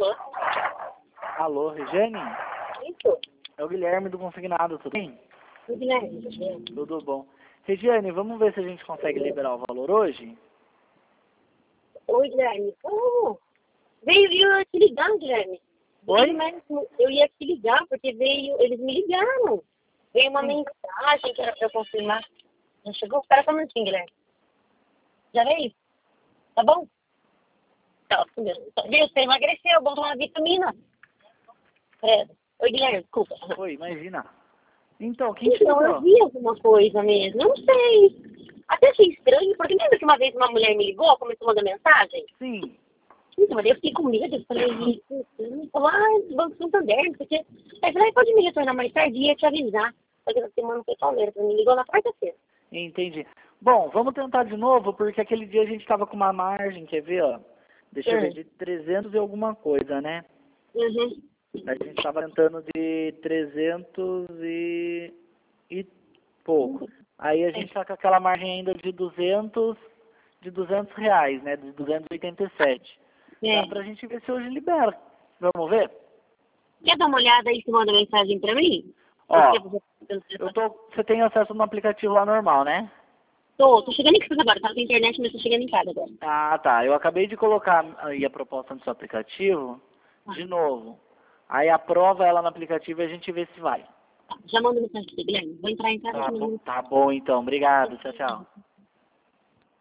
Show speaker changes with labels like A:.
A: Alô?
B: Alô, Regiane?
A: Isso?
B: É o Guilherme do Consignado, tudo bem?
A: O Guilherme.
B: Tudo bom. Regiane, vamos ver se a gente consegue liberar o valor hoje?
A: Oi, Guilherme. Oh, veio eu ia te ligar, Guilherme.
B: Oi?
A: Veio mesmo, eu ia te ligar, porque eles me ligaram. Veio uma
B: Sim.
A: mensagem que era pra eu confirmar. Não chegou? Espera só um minutinho, Guilherme. Já veio? Tá bom? Tá, viu? Você emagreceu, vamos tomar vitamina. Credo. Oi, Guilherme, desculpa.
B: Oi, imagina. Então, quem te
A: Então, eu
B: ligou?
A: vi alguma coisa mesmo. Não sei. Até achei estranho, porque lembra que uma vez uma mulher me ligou, começou a mandar mensagem?
B: Sim.
A: Então, mas eu fiquei com medo, eu falei, falou, Banco Santander, não sei o quê. Aí eu falei, pode me retornar mais tarde e ia te avisar. Porque essa semana não foi pauleira, me ligou na quarta-feira.
B: Entendi. Bom, vamos tentar de novo, porque aquele dia a gente estava com uma margem, quer ver, ó? Deixa eu ver, de 300 e alguma coisa, né?
A: Uhum.
B: A gente estava tentando de 300 e pouco. Aí a gente está com aquela margem ainda de 200 reais, né? De 287.
A: É.
B: Dá pra gente ver se hoje libera. Vamos ver?
A: Quer dar uma olhada aí, se manda mensagem pra mim?
B: Ó, você tem acesso no aplicativo lá normal, né?
A: Tô chegando em casa agora, tava na internet, mas tô chegando em casa agora.
B: Ah, tá. Eu acabei de colocar aí a proposta no seu aplicativo, de novo. Aí aprova ela no aplicativo e a gente vê se vai.
A: Já manda mensagem pra você, Guilherme. Vou entrar em casa e te mando mensagem.
B: Tá bom então. Obrigado. Tchau, tchau.